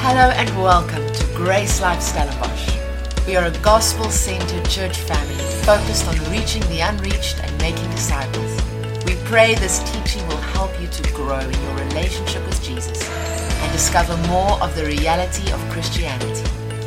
Hello and welcome to Grace Life Stellenbosch. We are a gospel-centered church family focused on reaching the unreached and making disciples. We pray this teaching will help you to grow in your relationship with Jesus and discover more of the reality of Christianity.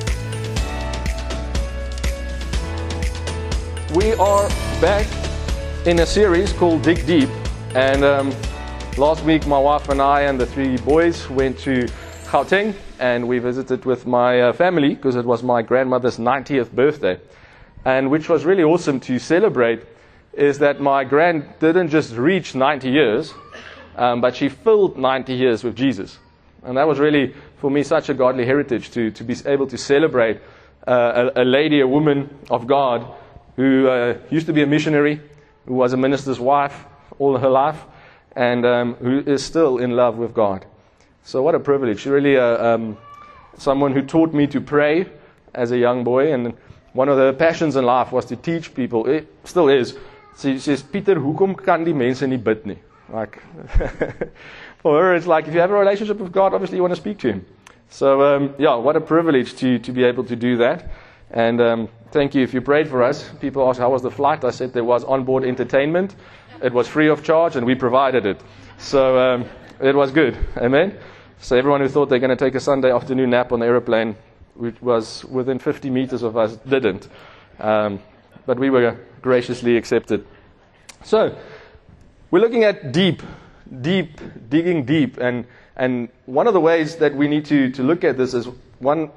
We are back in a series called Dig Deep, and last week my wife and I and the three boys went to Gauteng, and we visited with my family because it was my grandmother's 90th birthday. And which was really awesome to celebrate is that my grand didn't just reach 90 years, but she filled 90 years with Jesus. And that was really, for me, such a godly heritage to be able to celebrate a lady, a woman of God who used to be a missionary, who was a minister's wife all her life, and who is still in love with God. So what a privilege. Really someone who taught me to pray as a young boy, and one of the passions in life was to teach people. It still is. She says, Peter, hoekom kan die mense nie bid nie? Like, for her it's like, if you have a relationship with God, obviously you want to speak to Him. So what a privilege to be able to do that. And thank you if you prayed for us. People ask, how was the flight? I said there was onboard entertainment. It was free of charge, and we provided it. So it was good. Amen. So everyone who thought they're going to take a Sunday afternoon nap on the aeroplane, which was within 50 meters of us, didn't. But we were graciously accepted. So we're looking at digging deep. And one of the ways that we need to look at this is one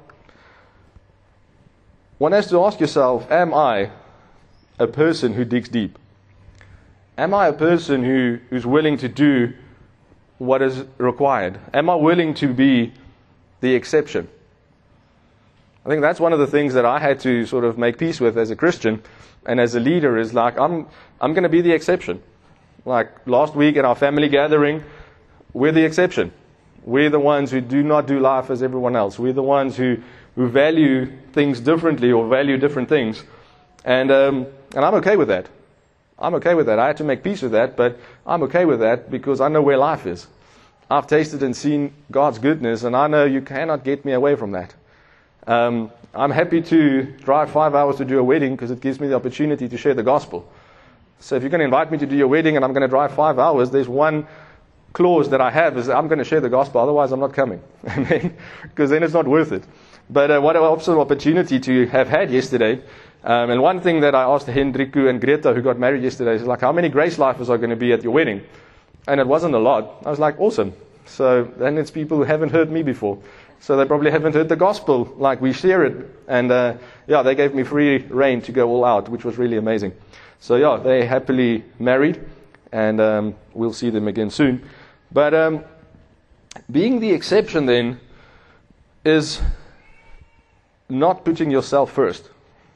has to ask yourself, am I a person who digs deep? Am I a person who's willing to do what is required? Am I willing to be the exception? I think that's one of the things that I had to sort of make peace with as a Christian and as a leader, is like, I'm going to be the exception. Like last week at our family gathering, we're the exception. We're the ones who do not do life as everyone else. We're the ones who value things differently or value different things. And I'm okay with that. I'm okay with that. I had to make peace with that, but I'm okay with that because I know where life is. I've tasted and seen God's goodness, and I know you cannot get me away from that. I'm happy to drive 5 hours to do a wedding because it gives me the opportunity to share the gospel. So if you're going to invite me to do your wedding and I'm going to drive 5 hours, there's one clause that I have, is that I'm going to share the gospel, otherwise I'm not coming. Because then it's not worth it. But what an awesome opportunity to have had yesterday. And one thing that I asked Hendriku and Greta, who got married yesterday, is like, how many Grace Lifers are going to be at your wedding? And it wasn't a lot. I was like, awesome. So then it's people who haven't heard me before. So they probably haven't heard the gospel like we share it. And they gave me free reign to go all out, which was really amazing. So they happily married, and we'll see them again soon. But being the exception then is not putting yourself first.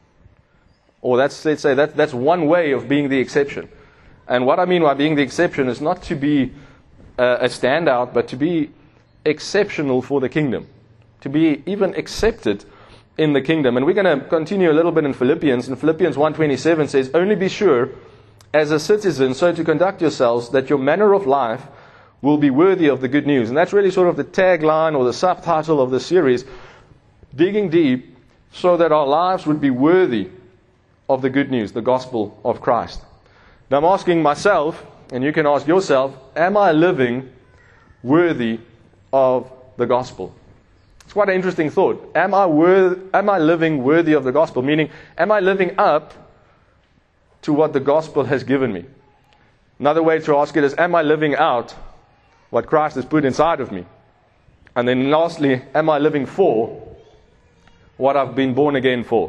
Or let's say that's one way of being the exception. And what I mean by being the exception is not to be a standout, but to be exceptional for the kingdom. To be even accepted in the kingdom. And we're going to continue a little bit in Philippians. And Philippians 1:27 says, only be sure, as a citizen, so to conduct yourselves, that your manner of life will be worthy of the good news. And that's really sort of the tagline or the subtitle of the series, Digging Deep, so that our lives would be worthy of the good news, the gospel of Christ. Now I'm asking myself, and you can ask yourself, am I living worthy of the gospel? It's quite an interesting thought. Am I living worthy of the gospel? Meaning, am I living up to what the gospel has given me? Another way to ask it is, am I living out what Christ has put inside of me? And then lastly, am I living for what I've been born again for?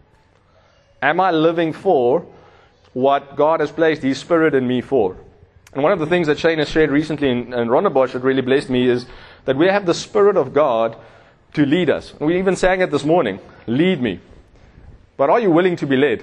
Am I living for what God has placed His Spirit in me for? And one of the things that Shane has shared recently in Rondebosch that really blessed me is that we have the Spirit of God to lead us. And we even sang it this morning, lead me. But are you willing to be led?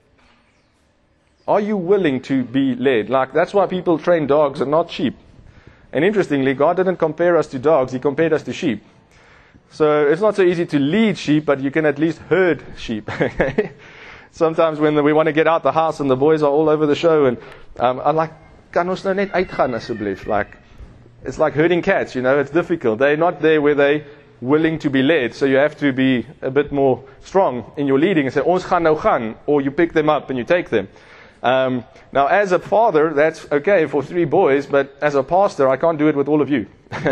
Are you willing to be led? Like, that's why people train dogs and not sheep. And interestingly, God didn't compare us to dogs, He compared us to sheep. So it's not so easy to lead sheep, but you can at least herd sheep. Sometimes when we want to get out the house and the boys are all over the show, and I'm like, kan ons nou net uitgaan asseblief? Like, it's like herding cats, you know, it's difficult. They're not there where they willing to be led. So you have to be a bit more strong in your leading and say, ons gaan nou gaan, or you pick them up and you take them. Now, as a father, that's okay for 3 boys, but as a pastor, I can't do it with all of you.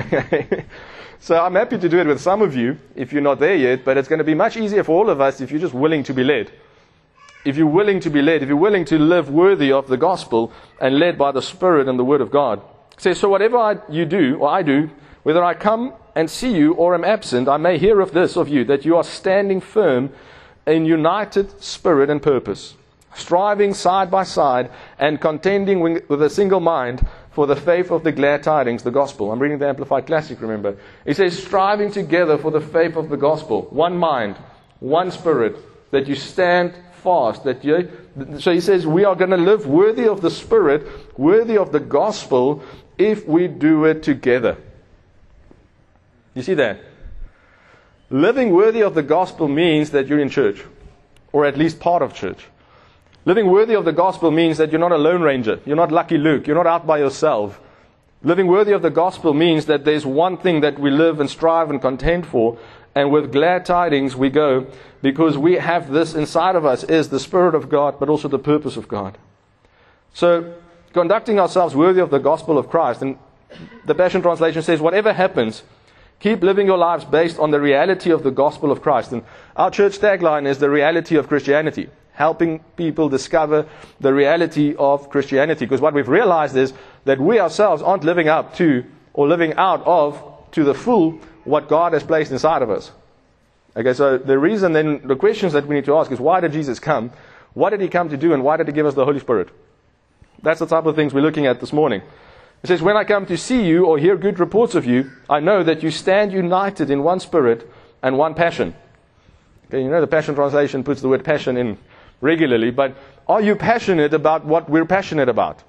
So I'm happy to do it with some of you if you're not there yet, but it's going to be much easier for all of us if you're just willing to be led. If you're willing to be led, if you're willing to live worthy of the gospel and led by the Spirit and the Word of God. It says, so whatever you do, or I do, whether I come and see you or am absent, I may hear of this of you, that you are standing firm in united spirit and purpose, striving side by side and contending with a single mind for the faith of the glad tidings, the gospel. I'm reading the Amplified Classic, remember. It says, striving together for the faith of the gospel, one mind, one spirit, that you stand fast. So he says, we are going to live worthy of the Spirit, worthy of the gospel, if we do it together. You see that? Living worthy of the gospel means that you're in church, or at least part of church. Living worthy of the gospel means that you're not a lone ranger. You're not Lucky Luke. You're not out by yourself. Living worthy of the gospel means that there's one thing that we live and strive and contend for, and with glad tidings we go, because we have this inside of us, is the Spirit of God, but also the purpose of God. So, conducting ourselves worthy of the gospel of Christ, and the Passion Translation says, whatever happens, keep living your lives based on the reality of the gospel of Christ. And our church tagline is the reality of Christianity, helping people discover the reality of Christianity. Because what we've realized is that we ourselves aren't living up to, or living out of, to the full, what God has placed inside of us. Okay, so the reason then, the questions that we need to ask is, why did Jesus come? What did He come to do? And why did He give us the Holy Spirit? That's the type of things we're looking at this morning. It says, when I come to see you or hear good reports of you, I know that you stand united in one spirit and one passion. Okay, you know the Passion Translation puts the word passion in regularly, but are you passionate about what we're passionate about?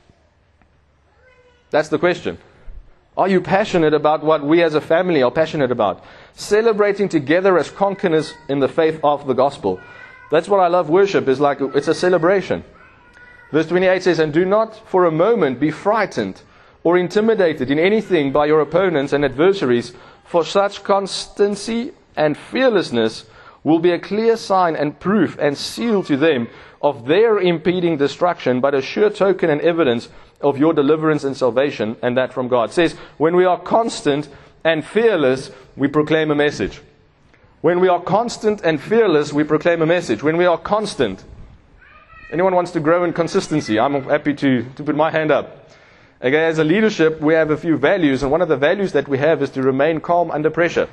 That's the question. Are you passionate about what we as a family are passionate about? Celebrating together as conquerors in the faith of the gospel. That's what I love worship, is like, it's a celebration. Verse 28 says, and do not for a moment be frightened or intimidated in anything by your opponents and adversaries, for such constancy and fearlessness will be a clear sign and proof and seal to them of their impeding destruction, but a sure token and evidence of your deliverance and salvation, and that from God. It says, when we are constant and fearless, we proclaim a message. When we are constant and fearless, we proclaim a message. When we are constant. Anyone wants to grow in consistency? I'm happy to put my hand up. Okay, as a leadership, we have a few values, and one of the values that we have is to remain calm under pressure.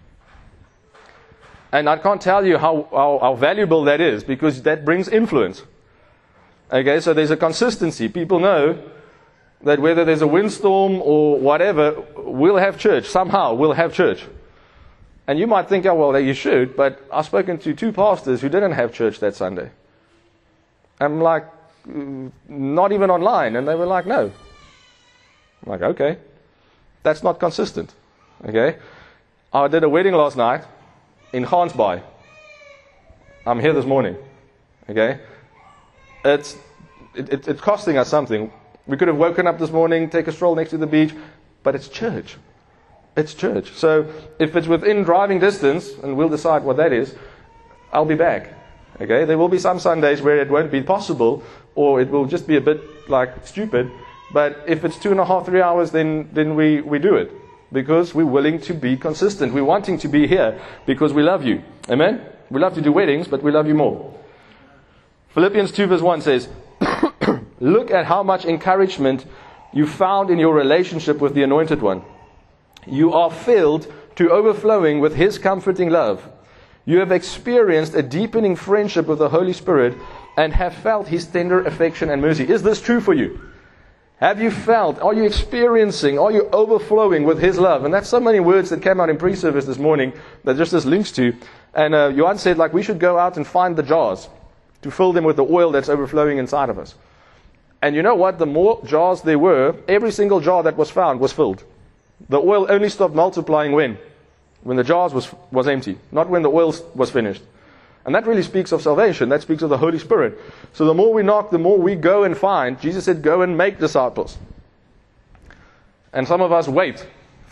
And I can't tell you how valuable that is, because that brings influence. Okay, so there's a consistency. People know that whether there's a windstorm or whatever, we'll have church. Somehow we'll have church. And you might think, oh, well, you should, but I've spoken to 2 pastors who didn't have church that Sunday. I'm like, not even online. And they were like, no. I'm like, okay. That's not consistent. Okay. I did a wedding last night in Gansbaai. I'm here this morning. Okay. It's costing us something. We could have woken up this morning, take a stroll next to the beach, but it's church. It's church. So if it's within driving distance, and we'll decide what that is, I'll be back. Okay, there will be some Sundays where it won't be possible, or it will just be a bit like stupid. But if it's 2.5, 3 hours, then we do it, because we're willing to be consistent. We're wanting to be here because we love you. Amen? We love to do weddings, but we love you more. Philippians 2 verse 1 says, look at how much encouragement you found in your relationship with the Anointed One. You are filled to overflowing with His comforting love. You have experienced a deepening friendship with the Holy Spirit and have felt His tender affection and mercy. Is this true for you? Have you felt, are you experiencing, are you overflowing with His love? And that's so many words that came out in pre-service this morning that just this links to. And Johan said, like, we should go out and find the jars to fill them with the oil that's overflowing inside of us. And you know what? The more jars there were, every single jar that was found was filled. The oil only stopped multiplying when? When the jars was empty, not when the oil was finished. And that really speaks of salvation. That speaks of the Holy Spirit. So the more we knock, the more we go and find. Jesus said, go and make disciples. And some of us wait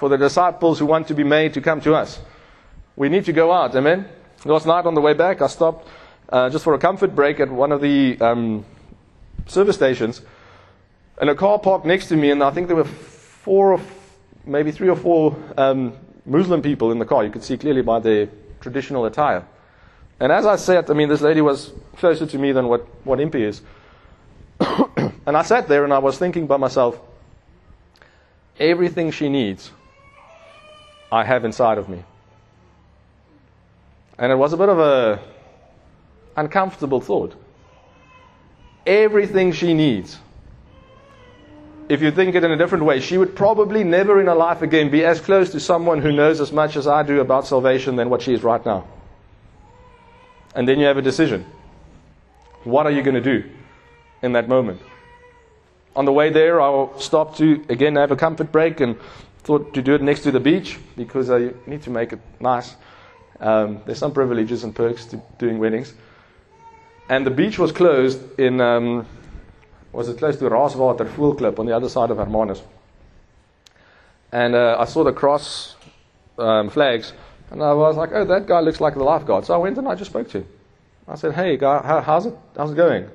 for the disciples who want to be made to come to us. We need to go out, amen? Last night on the way back, I stopped just for a comfort break at one of the service stations, and a car parked next to me, and I think there were maybe 3 or 4 Muslim people in the car. You could see clearly by their traditional attire. And as I sat, this lady was closer to me than what Impy is. And I sat there and I was thinking by myself, everything she needs, I have inside of me. And it was a bit of a uncomfortable thought. Everything she needs. If you think it in a different way, she would probably never in her life again be as close to someone who knows as much as I do about salvation than what she is right now. And then you have a decision. What are you going to do in that moment? On the way there, I'll stop to, again, have a comfort break, and thought to do it next to the beach because I need to make it nice. There's some privileges and perks to doing weddings. And the beach was closed in, was it close to Raaswater Voelklip on the other side of Hermanus. And I saw the cross flags, and I was like, oh, that guy looks like the lifeguard. So I went and I just spoke to him. I said, hey, guy, how's it going?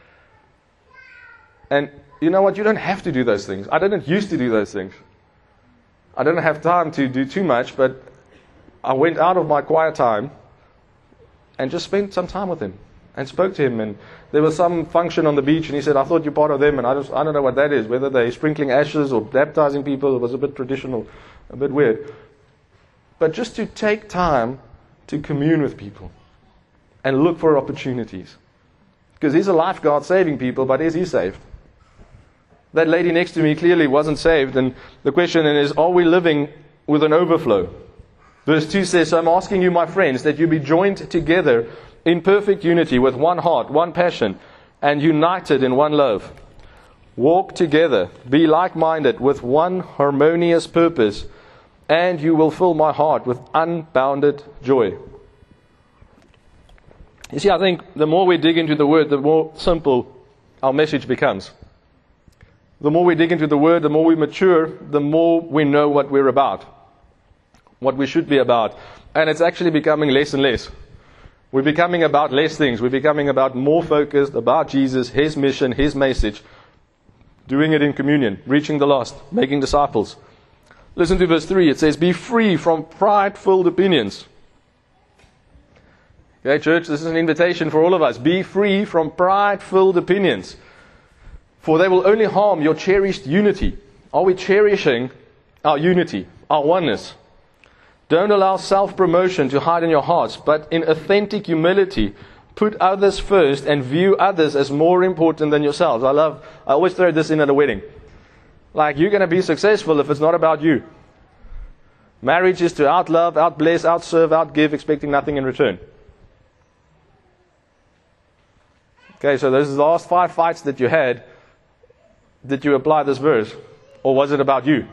And you know what? You don't have to do those things. I didn't used to do those things. I didn't have time to do too much, but I went out of my quiet time and just spent some time with him and spoke to him. And there was some function on the beach, and he said, I thought you're part of them, and I don't know what that is, whether they're sprinkling ashes or baptizing people. It was a bit traditional, a bit weird. But just to take time to commune with people and look for opportunities. Because he's a lifeguard saving people, but is he saved? That lady next to me clearly wasn't saved, and the question is, are we living with an overflow? Verse 2 says, so I'm asking you, my friends, that you be joined together in perfect unity with one heart, one passion, and united in one love. Walk together, be like-minded with one harmonious purpose, and you will fill my heart with unbounded joy. You see, I think the more we dig into the Word, the more simple our message becomes. The more we dig into the Word, the more we mature, the more we know what we're about, what we should be about. And it's actually becoming less and less. We're becoming about less things. We're becoming about more focused about Jesus, His mission, His message, doing it in communion, reaching the lost, making disciples. Listen to verse 3. It says, be free from pride-filled opinions. Okay, church, this is an invitation for all of us. Be free from pride-filled opinions, for they will only harm your cherished unity. Are we cherishing our unity, our oneness? Don't allow self-promotion to hide in your hearts, but in authentic humility, put others first and view others as more important than yourselves. I always throw this in at a wedding. Like, you're going to be successful if it's not about you. Marriage is to outlove, outbless, outserve, outgive, expecting nothing in return. Okay, so those are the last 5 fights that you had. Did you apply this verse? Or was it about you?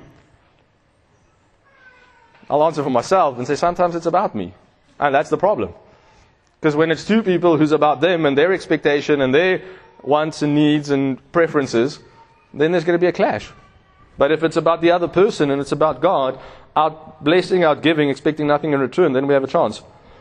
I'll answer for myself and say sometimes it's about me. And that's the problem. Because when it's two people who's about them and their expectation and their wants and needs and preferences, then there's going to be a clash. But if it's about the other person and it's about God, out blessing, out giving, expecting nothing in return, then we have a chance.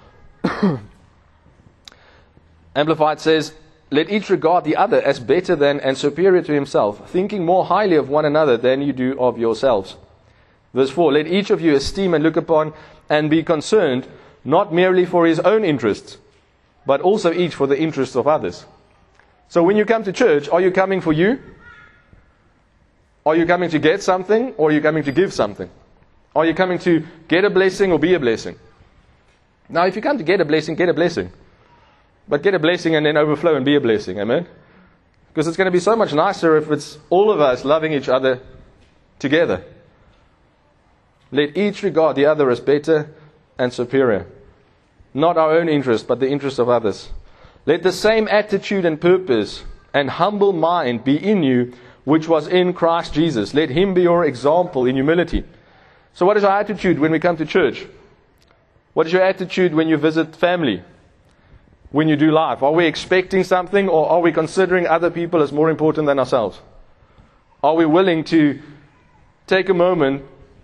Amplified says, let each regard the other as better than and superior to himself, thinking more highly of one another than you do of yourselves. Verse 4, let each of you esteem and look upon and be concerned, not merely for his own interests, but also each for the interests of others. So when you come to church, are you coming for you? Are you coming to get something, or are you coming to give something? Are you coming to get a blessing or be a blessing? Now, if you come to get a blessing, get a blessing. But get a blessing and then overflow and be a blessing. Amen? Because it's going to be so much nicer if it's all of us loving each other together. Let each regard the other as better and superior. Not our own interest, but the interest of others. Let the same attitude and purpose and humble mind be in you, which was in Christ Jesus. Let Him be your example in humility. So what is our attitude when we come to church? What is your attitude when you visit family? When you do life? Are we expecting something, or are we considering other people as more important than ourselves? Are we willing to take a moment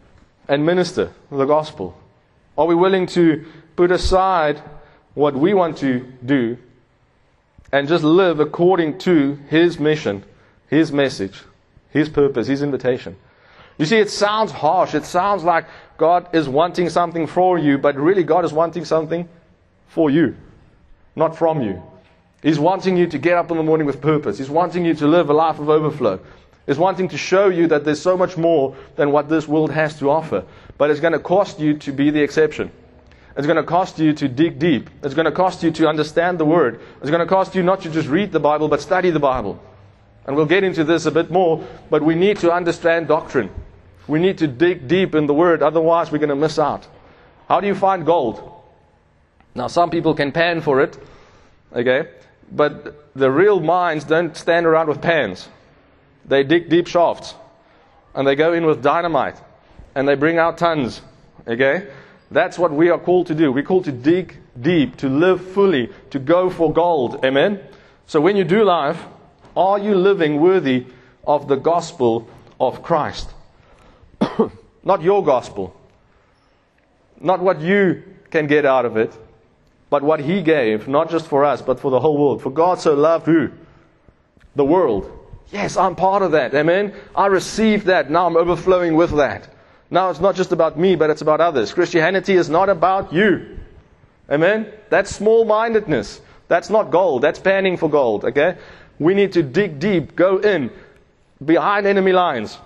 and minister the gospel? Are we willing to put aside what we want to do and just live according to His mission, His message, His purpose, His invitation? You see, it sounds harsh. It sounds like God is wanting something for you, but really God is wanting something for you, not from you. He's wanting you to get up in the morning with purpose. He's wanting you to live a life of overflow. He's wanting to show you that there's so much more than what this world has to offer. But it's going to cost you to be the exception. It's going to cost you to dig deep. It's going to cost you to understand the Word. It's going to cost you not to just read the Bible, but study the Bible. And we'll get into this a bit more, but we need to understand doctrine. We need to dig deep in the Word, otherwise we're going to miss out. How do you find gold? Now, some people can pan for it, okay? But the real mines don't stand around with pans. They dig deep shafts. And they go in with dynamite. And they bring out tons. Okay? That's what we are called to do. We're called to dig deep, to live fully, to go for gold. Amen? So when you do life, are you living worthy of the gospel of Christ? Not your gospel. Not what you can get out of it. But what He gave, not just for us, but for the whole world. For God so loved who? The world. Yes, I'm part of that. Amen? I received that. Now I'm overflowing with that. Now it's not just about me, but it's about others. Christianity is not about you. Amen? That's small-mindedness. That's not gold. That's panning for gold. Okay? We need to dig deep, go in, behind enemy lines.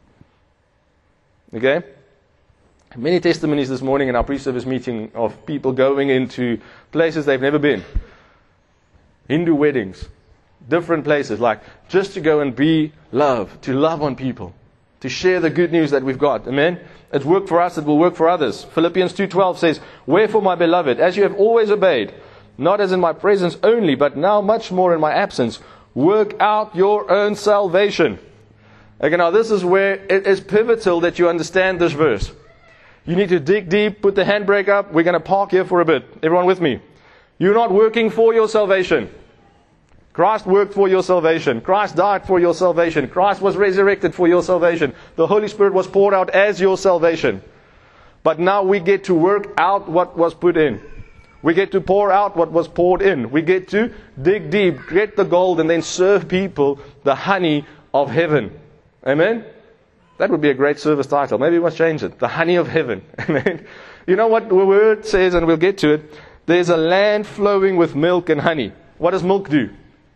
Okay? Many testimonies this morning in our pre-service meeting of people going into places they've never been. Hindu weddings. Different places. Like just to go and be love. To love on people. To share the good news that we've got. Amen? It's worked for us. It will work for others. Philippians 2:12 says, "Wherefore, my beloved, as you have always obeyed, not as in my presence only, but now much more in my absence, work out your own salvation." Okay, now this is where it is pivotal that you understand this verse. You need to dig deep, put the handbrake up. We're going to park here for a bit. Everyone with me? You're not working for your salvation. Christ worked for your salvation. Christ died for your salvation. Christ was resurrected for your salvation. The Holy Spirit was poured out as your salvation. But now we get to work out what was put in. We get to pour out what was poured in. We get to dig deep, get the gold, and then serve people the honey of heaven. Amen? That would be a great service title. Maybe we must change it. The honey of heaven. Amen. You know what the word says, and we'll get to it. There's a land flowing with milk and honey. What does milk do?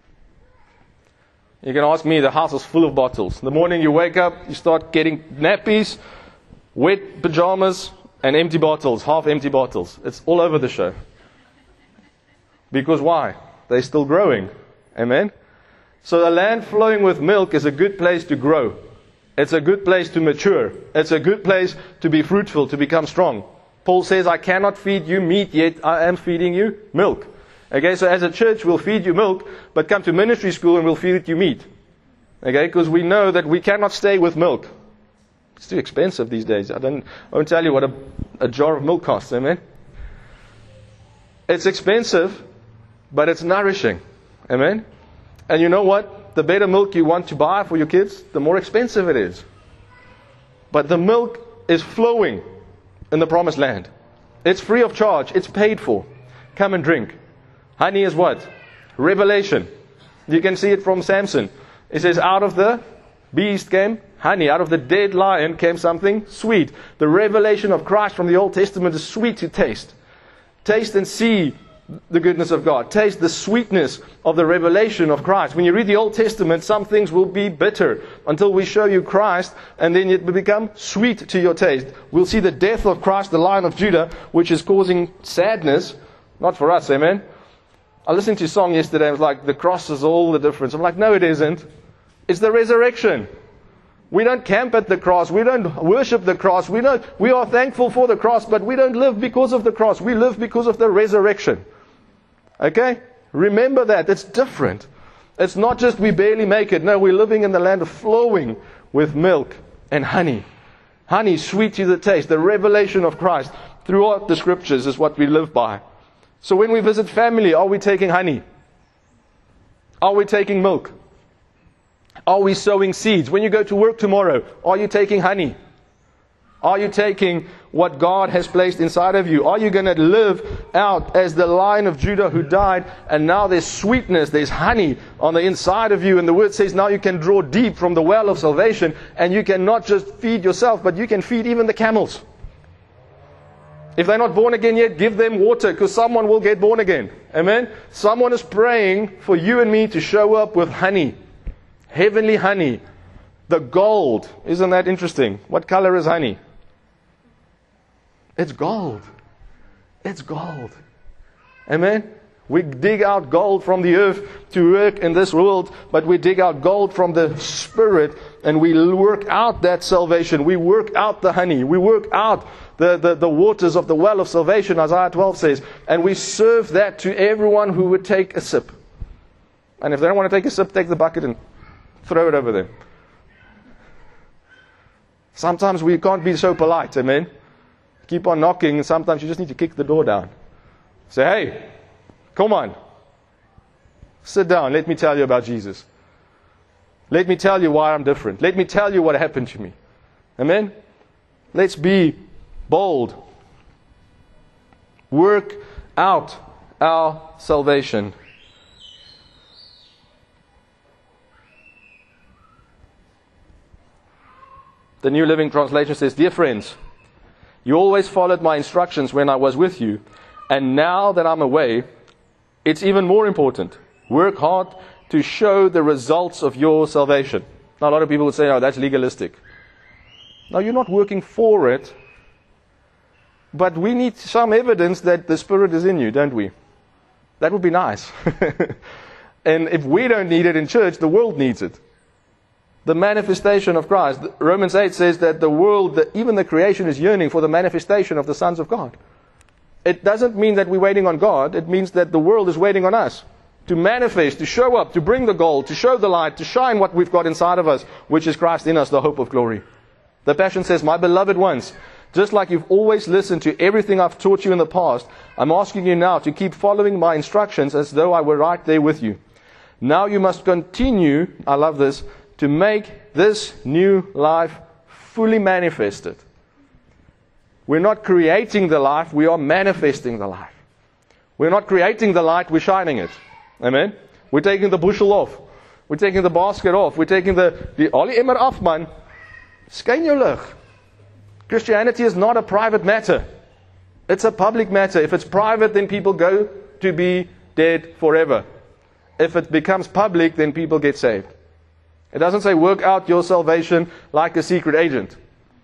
You can ask me, the house is full of bottles. The morning you wake up, you start getting nappies, wet pajamas, and empty bottles, half empty bottles. It's all over the show. Because why? They're still growing. Amen? So the land flowing with milk is a good place to grow. It's a good place to mature. It's a good place to be fruitful, to become strong. Paul says, I cannot feed you meat, yet I am feeding you milk. Okay, so as a church, we'll feed you milk, but come to ministry school and we'll feed you meat. Okay, because we know that we cannot stay with milk. It's too expensive these days. I won't tell you what a jar of milk costs. Amen? It's expensive, but it's nourishing. Amen? And you know what? The better milk you want to buy for your kids, the more expensive it is. But the milk is flowing in the promised land. It's free of charge. It's paid for. Come and drink. Honey is what? Revelation. You can see it from Samson. It says, out of the beast came honey. Out of the dead lion came something sweet. The revelation of Christ from the Old Testament is sweet to taste. Taste and see the goodness of God. Taste the sweetness of the revelation of Christ. When you read the Old Testament, some things will be bitter until we show you Christ, and then it will become sweet to your taste. We'll see the death of Christ, the Lion of Judah, which is causing sadness. Not for us, amen? I listened to a song yesterday, it was like, the cross is all the difference. I'm like, no it isn't. It's the resurrection. We don't camp at the cross. We don't worship the cross. We are thankful for the cross, but we don't live because of the cross. We live because of the resurrection. Okay? Remember that. It's different. It's not just we barely make it. No, we're living in the land of flowing with milk and honey. Honey, sweet to the taste. The revelation of Christ throughout the scriptures is what we live by. So when we visit family, are we taking honey? Are we taking milk? Are we sowing seeds? When you go to work tomorrow, are you taking honey? Are you taking what God has placed inside of you? Are you going to live out as the Lion of Judah who died, and now there's sweetness, there's honey on the inside of you, and the Word says now you can draw deep from the well of salvation, and you can not just feed yourself, but you can feed even the camels. If they're not born again yet, give them water, because someone will get born again. Amen? Someone is praying for you and me to show up with honey. Heavenly honey. The gold. Isn't that interesting? What color is honey? It's gold. It's gold. Amen? We dig out gold from the earth to work in this world, but we dig out gold from the Spirit, and we work out that salvation. We work out the honey. We work out the waters of the well of salvation, Isaiah 12 says, and we serve that to everyone who would take a sip. And if they don't want to take a sip, take the bucket and throw it over them. Sometimes we can't be so polite, amen? Keep on knocking, and sometimes you just need to kick the door down. Say, hey, come on. Sit down. Let me tell you about Jesus. Let me tell you why I'm different. Let me tell you what happened to me. Amen? Let's be bold. Work out our salvation. The New Living Translation says, "Dear friends, you always followed my instructions when I was with you, and now that I'm away, it's even more important. Work hard to show the results of your salvation." Now, a lot of people would say, oh, that's legalistic. No, you're not working for it, but we need some evidence that the Spirit is in you, don't we? That would be nice. And if we don't need it in church, the world needs it. The manifestation of Christ. Romans 8 says that the world, even the creation, is yearning for the manifestation of the sons of God. It doesn't mean that we're waiting on God. It means that the world is waiting on us to manifest, to show up, to bring the gold, to show the light, to shine what we've got inside of us, which is Christ in us, the hope of glory. The Passion says, "My beloved ones, just like you've always listened to everything I've taught you in the past, I'm asking you now to keep following my instructions as though I were right there with you. Now you must continue," I love this, "to make this new life fully manifested." We're not creating the life, we are manifesting the life. We're not creating the light, we're shining it. Amen? We're taking the bushel off. We're taking the basket off. We're taking the olie emmer af, man. Skyn jou lig. Christianity is not a private matter. It's a public matter. If it's private, then people go to be dead forever. If it becomes public, then people get saved. It doesn't say work out your salvation like a secret agent.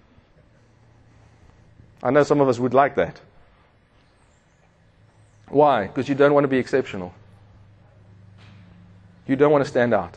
I know some of us would like that. Why? Because you don't want to be exceptional. You don't want to stand out.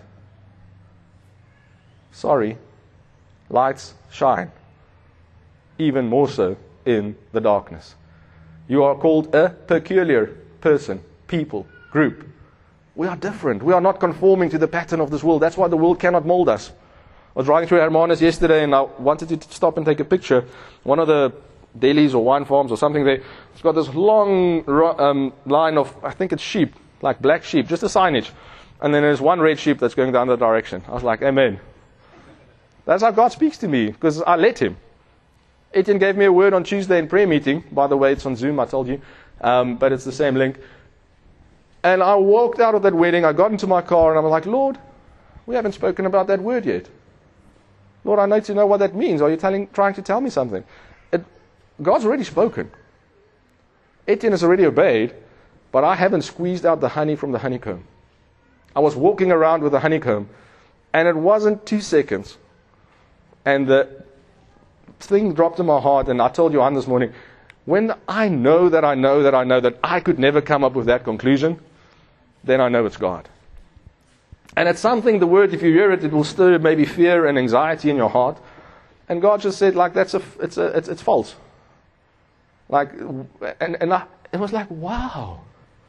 Sorry. Lights shine. Even more so in the darkness. You are called a peculiar person, people, group. We are different. We are not conforming to the pattern of this world. That's why the world cannot mold us. I was driving through Hermanus yesterday and I wanted to stop and take a picture. One of the delis or wine farms or something there, it's got this long line of, I think it's sheep, like black sheep, just a signage. And then there's one red sheep that's going the other direction. I was like, amen. That's how God speaks to me, because I let Him. Etienne gave me a word on Tuesday in prayer meeting. By the way, it's on Zoom, I told you. But it's the same link. And I walked out of that wedding, I got into my car, and I'm like, Lord, we haven't spoken about that word yet. Lord, I need to know what that means. Are you trying to tell me something? God's already spoken. Etienne has already obeyed, but I haven't squeezed out the honey from the honeycomb. I was walking around with the honeycomb, and it wasn't 2 seconds. And the thing dropped in my heart, and I told Johan this morning, when I know that I could never come up with that conclusion, then I know it's God. And it's something, the word, if you hear it, it will stir maybe fear and anxiety in your heart. And God just said, like, it's false. Like, it was like, wow.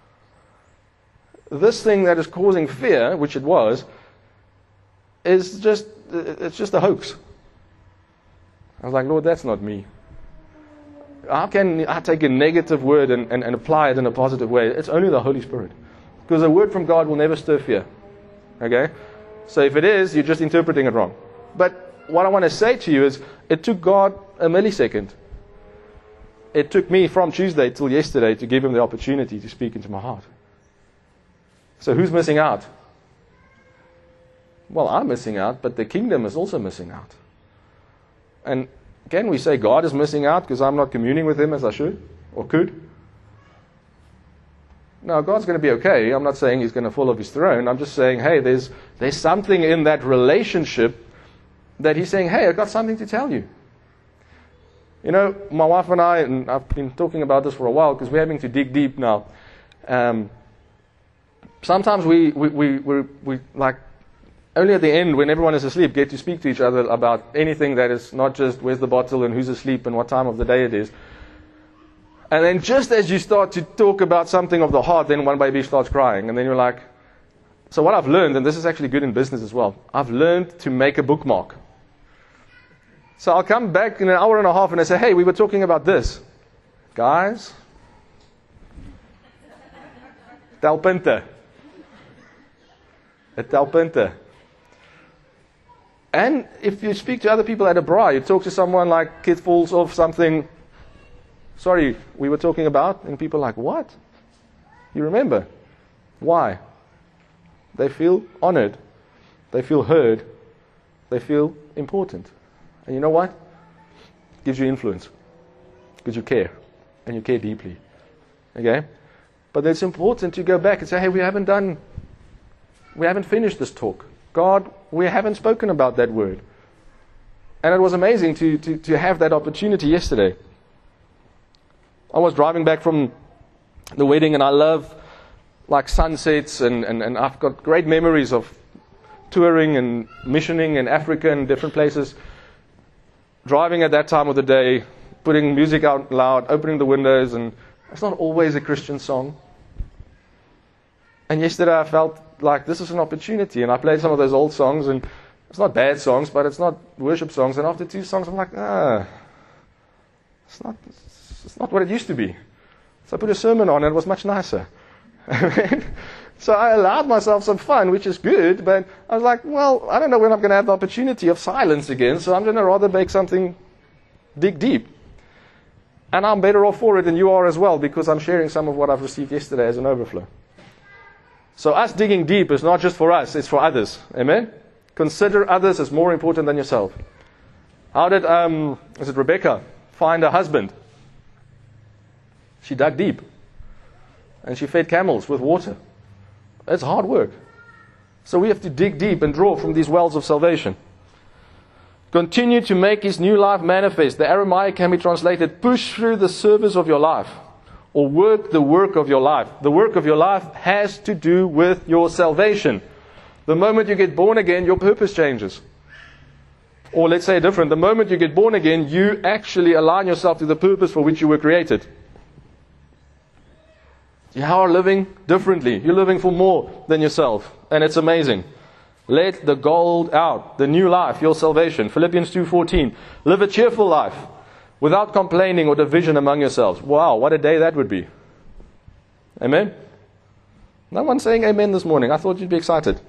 This thing that is causing fear, which it was, it's just a hoax. I was like, Lord, that's not me. How can I take a negative word and apply it in a positive way? It's only the Holy Spirit. Because a word from God will never stir fear. Okay? So if it is, you're just interpreting it wrong. But what I want to say to you is, it took God a millisecond. It took me from Tuesday till yesterday to give him the opportunity to speak into my heart. So who's missing out? Well, I'm missing out, but the kingdom is also missing out. And can we say God is missing out because I'm not communing with him as I should or could? No, God's going to be okay. I'm not saying he's going to fall off his throne. I'm just saying, hey, there's something in that relationship that he's saying, hey, I've got something to tell you. You know, my wife and I've been talking about this for a while because we're having to dig deep now. Sometimes we like, only at the end, when everyone is asleep, get to speak to each other about anything that is not just where's the bottle and who's asleep and what time of the day it is. And then just as you start to talk about something of the heart, then one baby starts crying. And then you're like, so what I've learned, and this is actually good in business as well, I've learned to make a bookmark. So I'll come back in an hour and a half and I say, hey, we were talking about this. Guys, telpunte. A telpunte. And if you speak to other people at a bar, you talk to someone like kid falls off something, sorry, we were talking about, and people are like, what? You remember? Why? They feel honored. They feel heard. They feel important. And you know what? It gives you influence. Because you care. And you care deeply. Okay? But it's important to go back and say, hey, we haven't finished this talk. God, we haven't spoken about that word. And it was amazing to have that opportunity yesterday. I was driving back from the wedding, and I love like sunsets, and I've got great memories of touring and missioning in Africa and different places. Driving at that time of the day, putting music out loud, opening the windows, and it's not always a Christian song. And yesterday I felt like this is an opportunity, and I played some of those old songs, and it's not bad songs, but it's not worship songs. And after 2 songs, I'm like, it's not what it used to be. So I put a sermon on, and it was much nicer. So I allowed myself some fun, which is good, but I was like, well, I don't know when I'm going to have the opportunity of silence again, so I'm going to rather make something dig deep. And I'm better off for it than you are as well, because I'm sharing some of what I've received yesterday as an overflow. So us digging deep is not just for us, it's for others. Amen? Consider others as more important than yourself. How did, Rebecca find a husband? She dug deep. And she fed camels with water. It's hard work. So we have to dig deep and draw from these wells of salvation. Continue to make his new life manifest. The Aramaic can be translated, push through the service of your life. Or work the work of your life. The work of your life has to do with your salvation. The moment you get born again, your purpose changes. Or let's say different. The moment you get born again, you actually align yourself to the purpose for which you were created. You are living differently. You're living for more than yourself. And it's amazing. Let the gold out. The new life, your salvation. Philippians 2:14. Live a cheerful life, without complaining or division among yourselves. Wow, what a day that would be. Amen? No one saying amen this morning. I thought you'd be excited.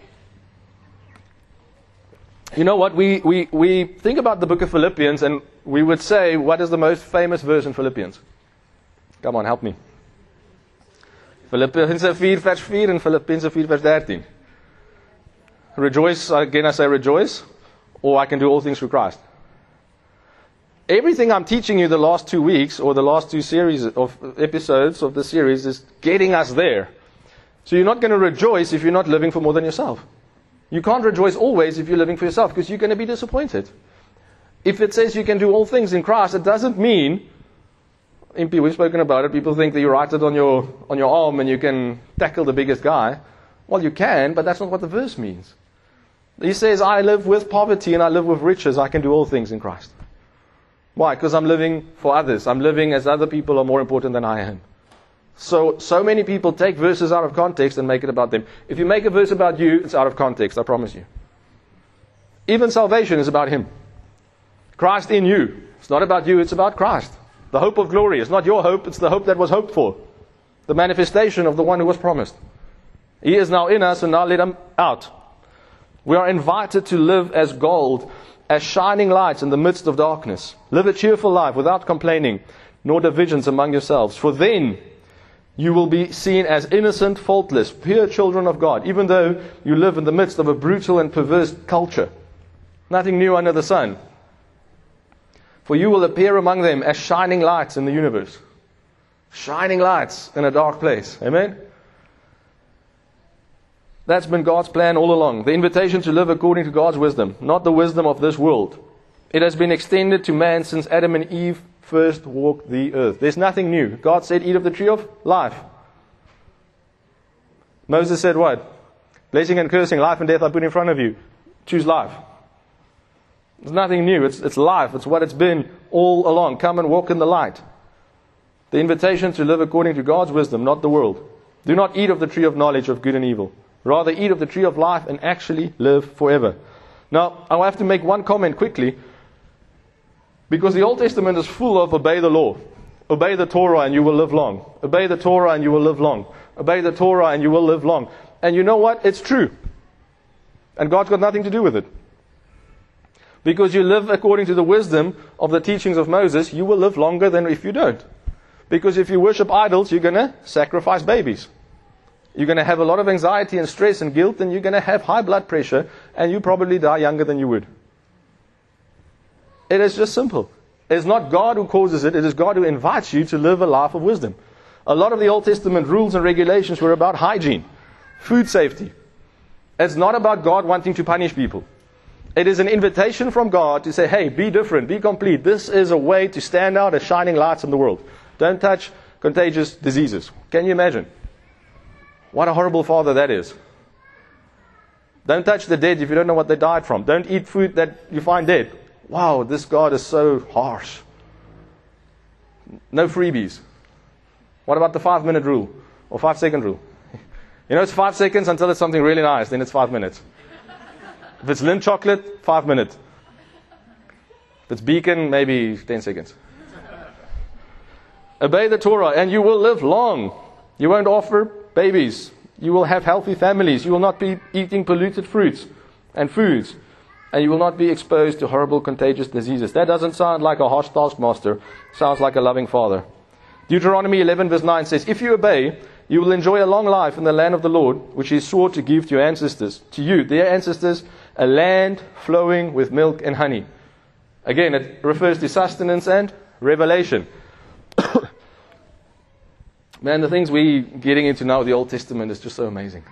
You know what? We think about the book of Philippians, and we would say, what is the most famous verse in Philippians? Come on, help me. Philippians 4 vers 4 and Philippians 4 vers 13. Rejoice, again I say rejoice, or I can do all things through Christ. Everything I'm teaching you the last 2 weeks, or the last 2 series of episodes of the series, is getting us there. So you're not going to rejoice if you're not living for more than yourself. You can't rejoice always if you're living for yourself, because you're going to be disappointed. If it says you can do all things in Christ, it doesn't mean, MP, we've spoken about it, people think that you write it on your arm and you can tackle the biggest guy. Well, you can, but that's not what the verse means. He says, I live with poverty and I live with riches. I can do all things in Christ. Why? Because I'm living for others. I'm living as other people are more important than I am. So many people take verses out of context and make it about them. If you make a verse about you, it's out of context, I promise you. Even salvation is about Him. Christ in you. It's not about you, it's about Christ. The hope of glory. It's not your hope, it's the hope that was hoped for. The manifestation of the one who was promised. He is now in us, and now let Him out. We are invited to live as gold. as shining lights in the midst of darkness. Live a cheerful life without complaining, nor divisions among yourselves. For then you will be seen as innocent, faultless, pure children of God, even though you live in the midst of a brutal and perverse culture. Nothing new under the sun. For you will appear among them as shining lights in the universe. Shining lights in a dark place. Amen? That's been God's plan all along. The invitation to live according to God's wisdom, not the wisdom of this world. It has been extended to man since Adam and Eve first walked the earth. There's nothing new. God said, eat of the tree of life. Moses said what? Blessing and cursing, life and death I put in front of you. Choose life. There's nothing new. It's life. It's what it's been all along. Come and walk in the light. The invitation to live according to God's wisdom, not the world. Do not eat of the tree of knowledge of good and evil. Rather eat of the tree of life and actually live forever. Now, I have to make one comment quickly, because the Old Testament is full of obey the law. Obey the Torah and you will live long. Obey the Torah and you will live long. Obey the Torah and you will live long. And you know what? It's true. And God's got nothing to do with it. Because you live according to the wisdom of the teachings of Moses, you will live longer than if you don't. Because if you worship idols, you're going to sacrifice babies. You're going to have a lot of anxiety and stress and guilt, and you're going to have high blood pressure, and you probably die younger than you would. It is just simple. It's not God who causes it. It is God who invites you to live a life of wisdom. A lot of the Old Testament rules and regulations were about hygiene, food safety. It's not about God wanting to punish people. It is an invitation from God to say, hey, be different, be complete. This is a way to stand out as shining lights in the world. Don't touch contagious diseases. Can you imagine? What a horrible father that is. Don't touch the dead if you don't know what they died from. Don't eat food that you find dead. Wow, this God is so harsh. No freebies. What about the 5-minute rule? Or 5-second rule? You know, it's 5 seconds until it's something really nice, then it's 5 minutes. If it's Lindt chocolate, 5 minutes. If it's Beacon, maybe 10 seconds. Obey the Torah and you will live long. You won't offer babies. You will have healthy families. You will not be eating polluted fruits and foods. And you will not be exposed to horrible contagious diseases. That doesn't sound like a harsh taskmaster. It sounds like a loving father. Deuteronomy 11 verse 9 says, if you obey, you will enjoy a long life in the land of the Lord, which He swore to give to your ancestors, to you, their ancestors, a land flowing with milk and honey. Again, it refers to sustenance and revelation. Man, the things we're getting into now with the Old Testament is just so amazing.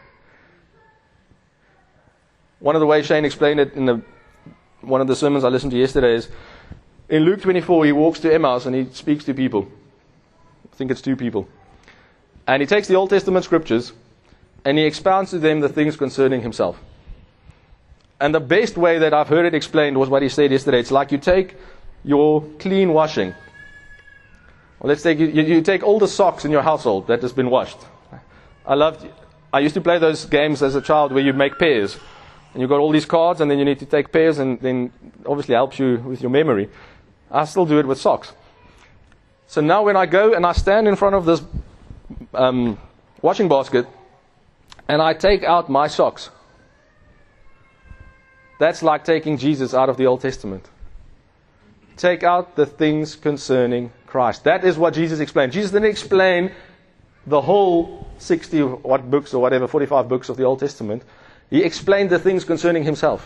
One of the ways Shane explained it in one of the sermons I listened to yesterday is, in Luke 24, he walks to Emmaus and he speaks to people. I think it's 2 people. And he takes the Old Testament scriptures and he expounds to them the things concerning himself. And the best way that I've heard it explained was what he said yesterday. It's like you take your clean washing. Well, let's take you take all the socks in your household that has been washed. I used to play those games as a child where you make pairs. And you've got all these cards and then you need to take pairs and then obviously helps you with your memory. I still do it with socks. So now when I go and I stand in front of this washing basket and I take out my socks, that's like taking Jesus out of the Old Testament. Take out the things concerning Christ. That is what Jesus explained. Jesus didn't explain the whole 60 what books or whatever, 45 books of the Old Testament. He explained the things concerning Himself.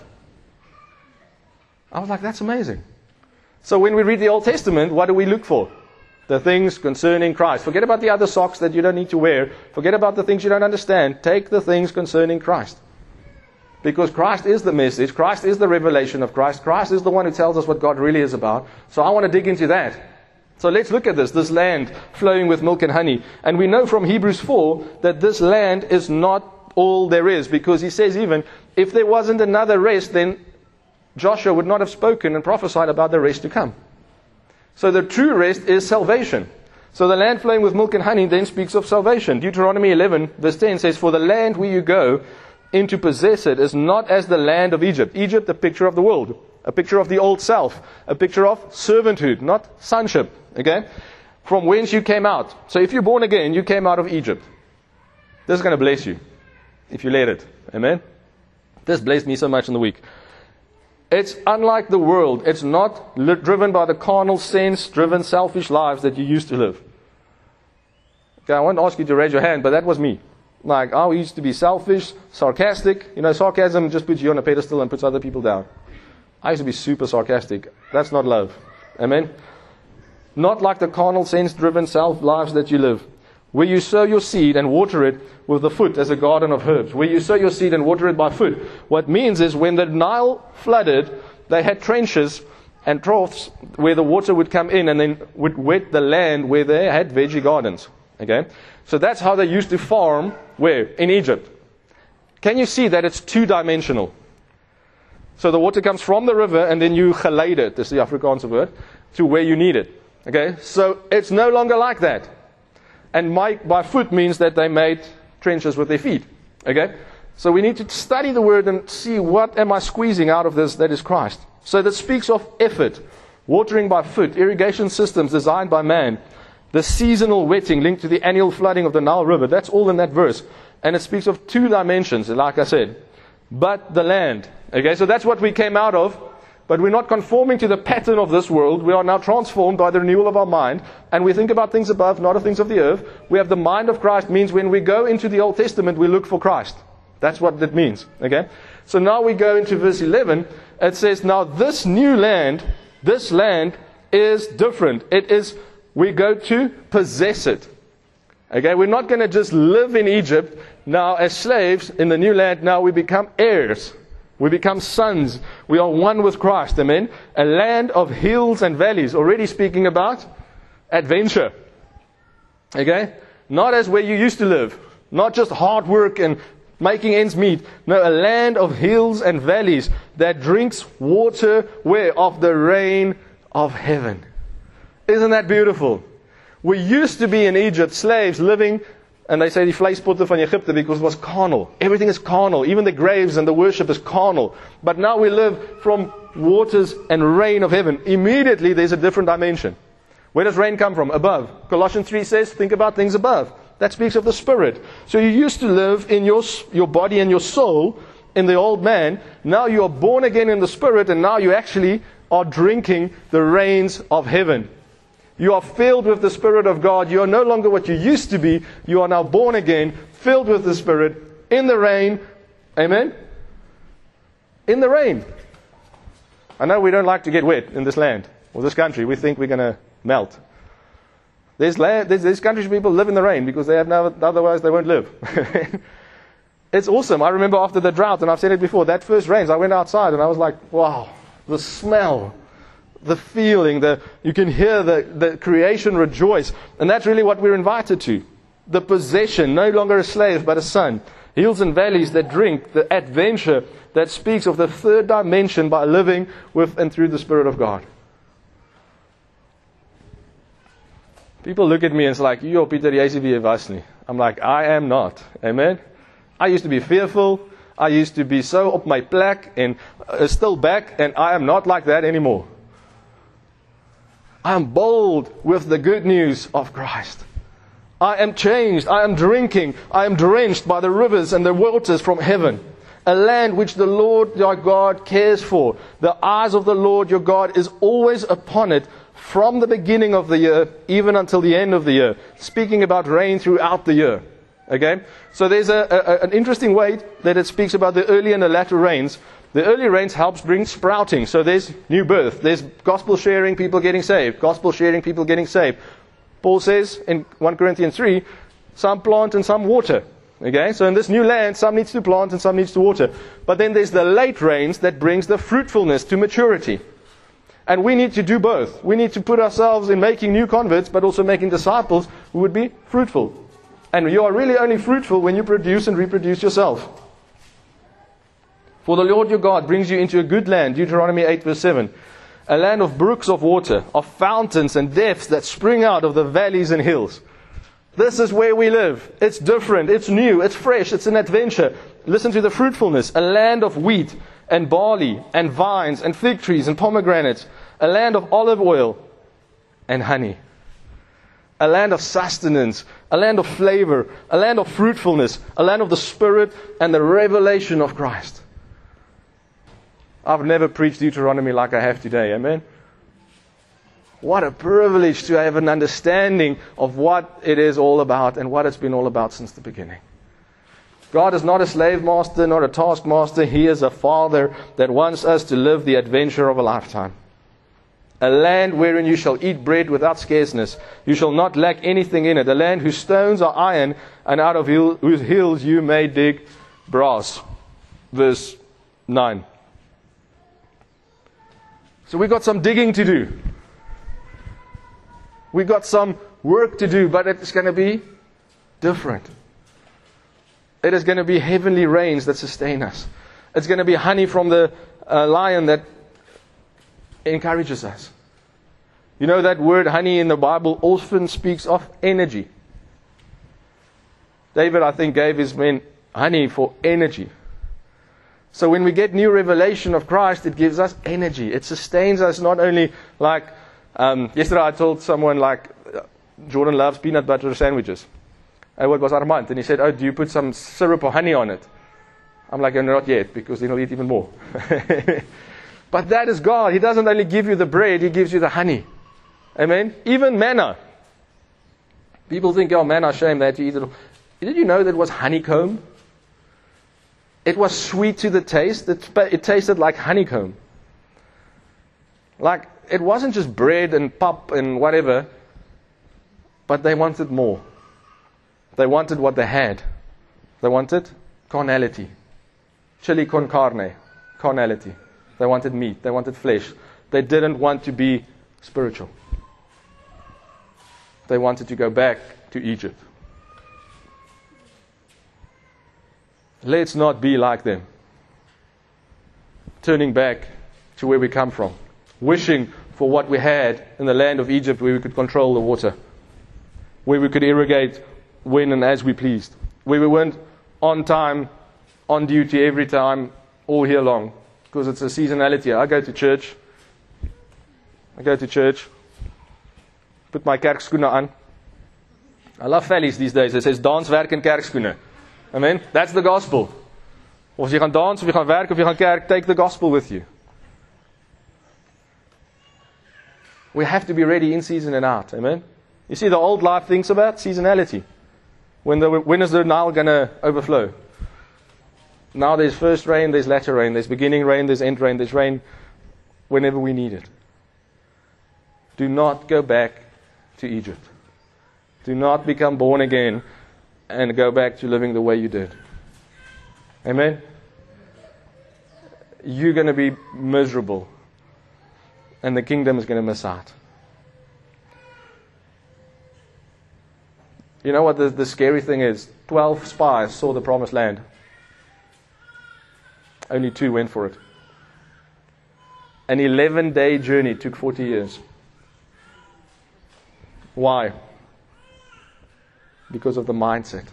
I was like, that's amazing. So when we read the Old Testament, what do we look for? The things concerning Christ. Forget about the other socks that you don't need to wear. Forget about the things you don't understand. Take the things concerning Christ. Because Christ is the message. Christ is the revelation of Christ. Christ is the one who tells us what God really is about. So I want to dig into that. So let's look at this land flowing with milk and honey. And we know from Hebrews 4 that this land is not all there is. Because he says even, if there wasn't another rest, then Joshua would not have spoken and prophesied about the rest to come. So the true rest is salvation. So the land flowing with milk and honey then speaks of salvation. Deuteronomy 11 verse 10 says, for the land where you go in to possess it is not as the land of Egypt. Egypt, a picture of the world. A picture of the old self. A picture of servanthood, not sonship. Okay? From whence you came out. So if you're born again, you came out of Egypt. This is going to bless you. If you let it. Amen? This blessed me so much in the week. It's unlike the world. It's not driven by the carnal sense, driven selfish lives that you used to live. Okay, I won't ask you to raise your hand, but that was me. Like, I used to be selfish, sarcastic. You know, sarcasm just puts you on a pedestal and puts other people down. I used to be super sarcastic. That's not love. Amen? Not like the carnal sense-driven self lives that you live. Where you sow your seed and water it with the foot as a garden of herbs. Where you sow your seed and water it by foot. What means is when the Nile flooded, they had trenches and troughs where the water would come in and then would wet the land where they had veggie gardens. Okay? So that's how they used to farm, where? In Egypt. Can you see that it's two-dimensional? So the water comes from the river and then you gelede it, is the Afrikaanse word, to where you need it. Okay? So it's no longer like that. And by foot means that they made trenches with their feet. Okay? So we need to study the word and see what am I squeezing out of this that is Christ. So that speaks of effort, watering by foot, irrigation systems designed by man, the seasonal wetting linked to the annual flooding of the Nile River. That's all in that verse. And it speaks of two dimensions, like I said. But the land. Okay, so that's what we came out of. But we're not conforming to the pattern of this world. We are now transformed by the renewal of our mind. And we think about things above, not of things of the earth. We have the mind of Christ. Means when we go into the Old Testament, we look for Christ. That's what that means. Okay? So now we go into verse 11. It says, now this new land, this land is different. It is, we go to possess it. Okay? We're not going to just live in Egypt now as slaves in the new land. Now we become heirs. We become sons. We are one with Christ. Amen. A land of hills and valleys. Already speaking about adventure. Okay? Not as where you used to live. Not just hard work and making ends meet. No, a land of hills and valleys that drinks water where? Of the rain of heaven. Isn't that beautiful? We used to be in Egypt, slaves living. And they say die vleispotte van Egypte because it was carnal. Everything is carnal. Even the graves and the worship is carnal. But now we live from waters and rain of heaven. Immediately there's a different dimension. Where does rain come from? Above. Colossians 3 says, think about things above. That speaks of the Spirit. So you used to live in your body and your soul in the old man. Now you are born again in the Spirit, and now you actually are drinking the rains of heaven. You are filled with the Spirit of God. You are no longer what you used to be. You are now born again, filled with the Spirit, in the rain. Amen? In the rain. I know we don't like to get wet in this land, or this country. We think we're going to melt. There's countries where people live in the rain because they have otherwise they won't live. It's awesome. I remember after the drought, and I've said it before, that first rains, I went outside and I was like, wow, the smell. The feeling, you can hear the creation rejoice. And that's really what we're invited to. The possession, no longer a slave, but a son. Hills and valleys that drink, the adventure that speaks of the third dimension by living with and through the Spirit of God. People look at me and it's like, yo, Peter, jy is nie was nie. I'm like, I am not. Amen? I used to be fearful. I used to be so op my plek and still back, and I am not like that anymore. I am bold with the good news of Christ. I am changed. I am drinking. I am drenched by the rivers and the waters from heaven. A land which the Lord your God cares for. The eyes of the Lord your God is always upon it from the beginning of the year even until the end of the year. Speaking about rain throughout the year. Okay? So there's an interesting way that it speaks about the early and the latter rains. The early rains helps bring sprouting. So there's new birth. There's gospel sharing, people getting saved. Gospel sharing, people getting saved. Paul says in 1 Corinthians 3, some plant and some water. Okay, so in this new land, some needs to plant and some needs to water. But then there's the late rains that brings the fruitfulness to maturity. And we need to do both. We need to put ourselves in making new converts, but also making disciples who would be fruitful. And you are really only fruitful when you produce and reproduce yourself. For the Lord your God brings you into a good land, Deuteronomy 8 verse 7. A land of brooks of water, of fountains and depths that spring out of the valleys and hills. This is where we live. It's different, it's new, it's fresh, it's an adventure. Listen to the fruitfulness. A land of wheat and barley and vines and fig trees and pomegranates. A land of olive oil and honey. A land of sustenance, a land of flavor, a land of fruitfulness, a land of the Spirit and the revelation of Christ. I've never preached Deuteronomy like I have today. Amen? What a privilege to have an understanding of what it is all about and what it's been all about since the beginning. God is not a slave master, not a taskmaster. He is a Father that wants us to live the adventure of a lifetime. A land wherein you shall eat bread without scarceness. You shall not lack anything in it. A land whose stones are iron, and out of whose hills you may dig brass. Verse 9. So we've got some digging to do. We've got some work to do, but it's going to be different. It is going to be heavenly rains that sustain us. It's going to be honey from the lion that encourages us. You know that word honey in the Bible often speaks of energy. David, I think, gave his men honey for energy. So when we get new revelation of Christ, it gives us energy. It sustains us not only like, yesterday I told someone like, Jordan loves peanut butter sandwiches. And what was Armand? And he said, oh, do you put some syrup or honey on it? I'm like, oh, not yet, because then he'll eat even more. But that is God. He doesn't only give you the bread, He gives you the honey. Amen? Even manna. People think, oh, manna, shame, they had to eat it all. Did you know that it was honeycomb? It was sweet to the taste. It tasted like honeycomb. Like, it wasn't just bread and pop and whatever, but they wanted more. They wanted what they had. They wanted carnality. Chili con carne. Carnality. They wanted meat. They wanted flesh. They didn't want to be spiritual. They wanted to go back to Egypt. Let's not be like them. Turning back to where we come from. Wishing for what we had in the land of Egypt, where we could control the water. Where we could irrigate when and as we pleased. Where we weren't on time, on duty every time, all year long. Because it's a seasonality. I go to church. Put my kerkskoene on. I love valleys these days. It says, dans, werk en kerkskoene. Amen? That's the gospel. Of jy gaan dans, of jy gaan werk, of jy gaan kerk, take the gospel with you. We have to be ready in season and out. Amen? You see, the old life thinks about seasonality. When is the Nile going to overflow? Now there's first rain, there's latter rain, there's beginning rain, there's end rain, there's rain whenever we need it. Do not go back to Egypt. Do not become born again and go back to living the way you did. Amen? You're going to be miserable. And the kingdom is going to miss out. You know what the scary thing is? 12 spies saw the promised land. Only 2 went for it. An 11-day journey took 40 years. Why? Because of the mindset.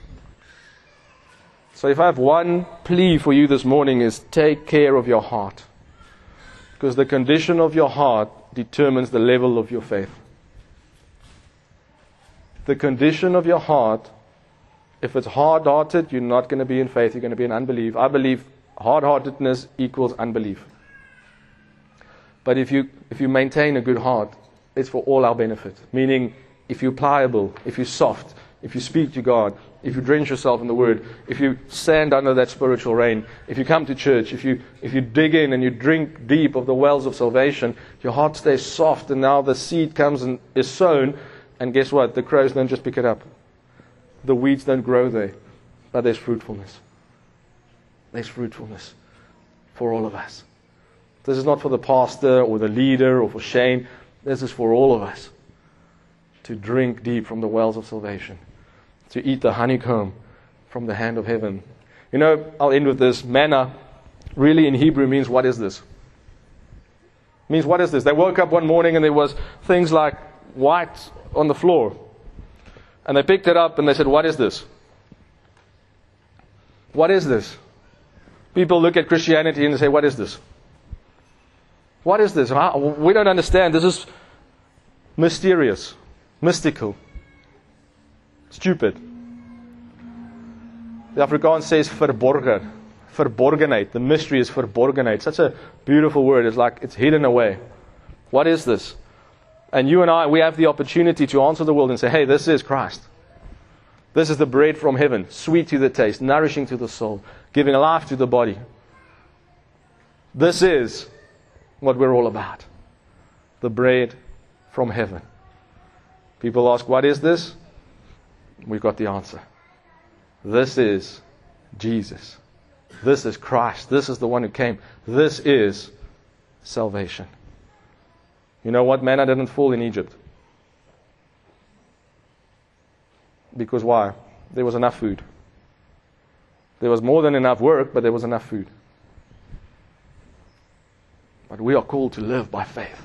So if I have one plea for you this morning is take care of your heart. Because the condition of your heart determines the level of your faith. The condition of your heart, if it's hard-hearted, you're not going to be in faith, you're going to be in unbelief. I believe hard-heartedness equals unbelief. But if you maintain a good heart, it's for all our benefit. Meaning, if you're pliable, if you're soft, if you speak to God, if you drench yourself in the Word, if you stand under that spiritual rain, if you come to church, if you dig in and you drink deep of the wells of salvation, your heart stays soft, and now the seed comes and is sown, and guess what? The crows don't just pick it up. The weeds don't grow there, but there's fruitfulness. There's fruitfulness for all of us. This is not for the pastor or the leader or for Shane. This is for all of us to drink deep from the wells of salvation, to eat the honeycomb from the hand of heaven. You know, I'll end with this. Manna really in Hebrew means what is this? Means what is this? They woke up one morning and there was things like white on the floor. And they picked it up and they said, what is this? What is this? People look at Christianity and they say, what is this? What is this? We don't understand. This is mysterious, mystical, stupid. The Afrikaans says verborgen. verborgenheid. The mystery is verborgenheid. Such a beautiful word. It's like it's hidden away. What is this? And you and I, we have the opportunity to answer the world and say, hey, this is Christ. This is the bread from heaven, sweet to the taste, nourishing to the soul, giving life to the body. This is what we're all about. The bread from heaven. People ask, what is this? We've got the answer. This is Jesus. This is Christ. This is the one who came. This is salvation. You know what? Manna didn't fall in Egypt. Because why? There was enough food. There was more than enough work, but there was enough food. But we are called to live by faith.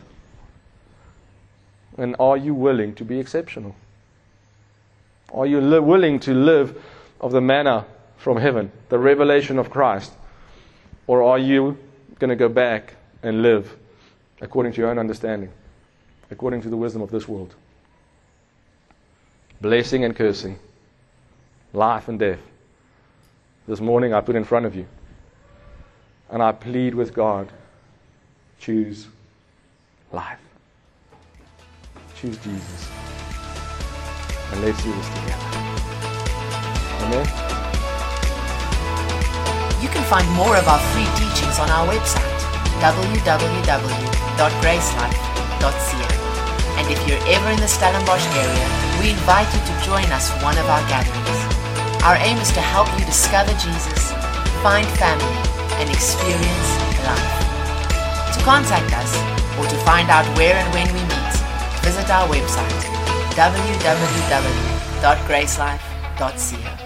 And are you willing to be exceptional? Are you willing to live of the manna from heaven, the revelation of Christ? Or are you going to go back and live according to your own understanding, according to the wisdom of this world? Blessing and cursing, life and death. This morning I put in front of you, and I plead with God, choose life. Choose Jesus. And let's do this together. Amen. You can find more of our free teachings on our website, www.gracelife.ca. And if you're ever in the Stellenbosch area, we invite you to join us for one of our gatherings. Our aim is to help you discover Jesus, find family, and experience life. To contact us or to find out where and when we meet, visit our website, www.gracelife.ca.